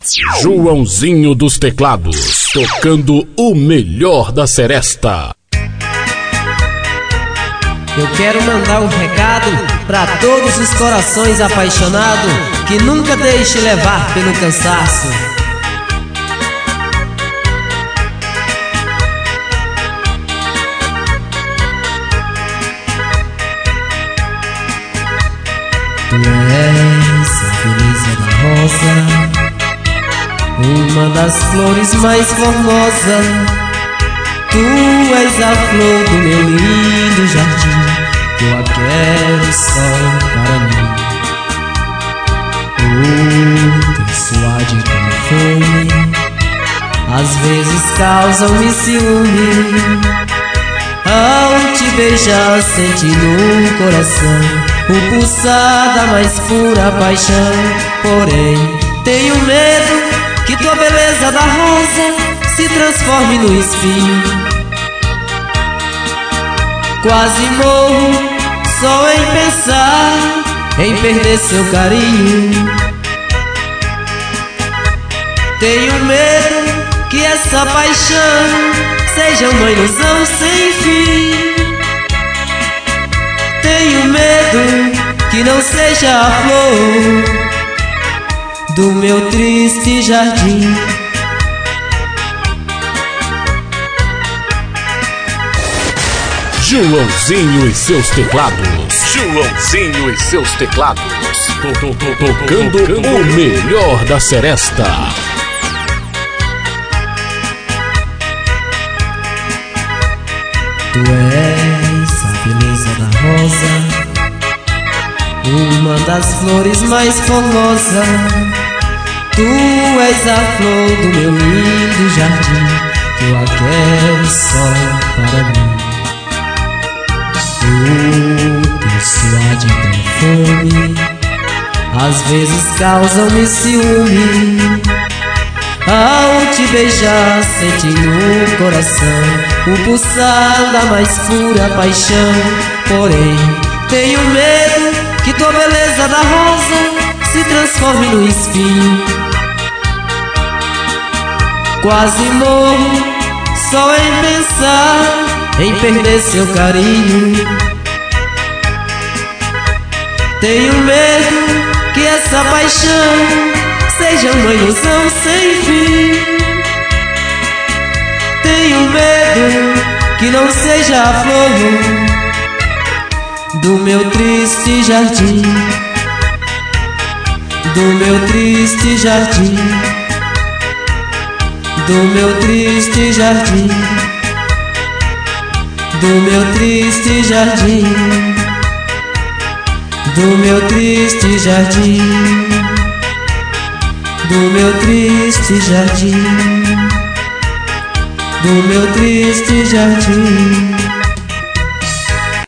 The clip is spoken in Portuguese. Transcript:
Joãozinho dos Teclados, tocando o melhor da seresta. Eu quero mandar um recado pra todos os corações apaixonados que nunca deixe levar pelo cansaço. Tu és a beleza da rosa, uma das flores mais formosas. Tu és a flor do meu lindo jardim, que eu a quero só para mim. O teu suor de perfume às vezes causa-me ciúme. Ao te beijar senti no coração o pulsar da mais pura paixão. Porém tenho medo que tua beleza da rosa se transforme no espinho. Quase morro só em pensar em perder seu carinho. Tenho medo que essa paixão seja uma ilusão sem fim. Tenho medo que não seja a flor do meu triste jardim. Joãozinho e seus teclados. Joãozinho e seus teclados. Tocando o melhor da seresta. Tu és a beleza da rosa, uma das flores mais formosas. Tu és a flor do meu lindo jardim, que eu a quero só para mim. O teu suor de perfume às vezes causa-me ciúme. Ao te beijar senti no coração o pulsar da mais pura paixão. Porém tenho medo que tua beleza da rosa se transforme no espinho. Quase morro só em pensar em perder seu carinho. Tenho medo que essa paixão seja uma ilusão sem fim. Tenho medo que não seja a flor do meu triste jardim, do meu triste jardim, do meu triste jardim, do meu triste jardim, do meu triste jardim, do meu triste jardim, do meu triste jardim.